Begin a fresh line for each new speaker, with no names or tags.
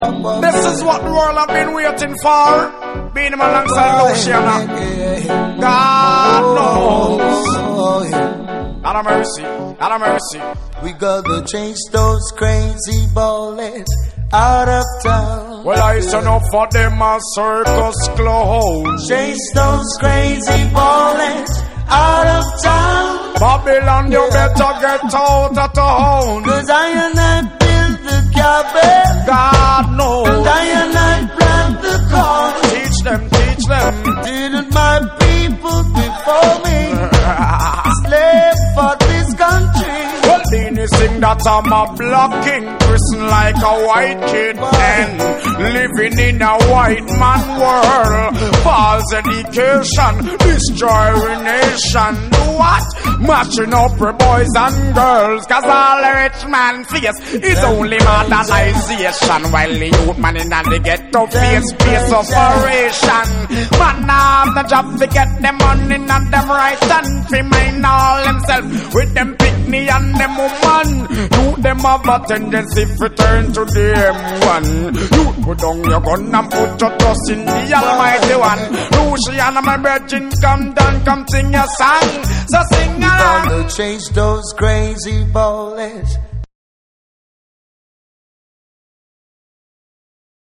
This is what the world have been waiting for. Being him alongside Luciana. God knows. Out of mercy, out of mercy.
We gotta change those crazy ballers out of town.
Well, I saw no for them a circus clothes.
Change those crazy ballers out of town.
Babylon, you better get out of town.
'Cause I and I build the cabin.
God knows.
And I and I plant the corn.
Teach them, teach them.
Didn't my people before me slave for this country?
Well, Dini sing that I'm a black king, christened like a white kid, and living in a white man world. False education, destroying nation. Do what? Matching up for boys and girls, 'cause all the rich man face is only modernization, while the youth man in the ghetto face operation. Man have the job to get them money and them right and fi mind all themselves with them picnic and them woman. You them have a tendency to turn to them one. You put down your gun and put your trust in the Almighty One. Luciana, my virgin, come down, come sing your song. So sing along.
Gonna change those crazy ballers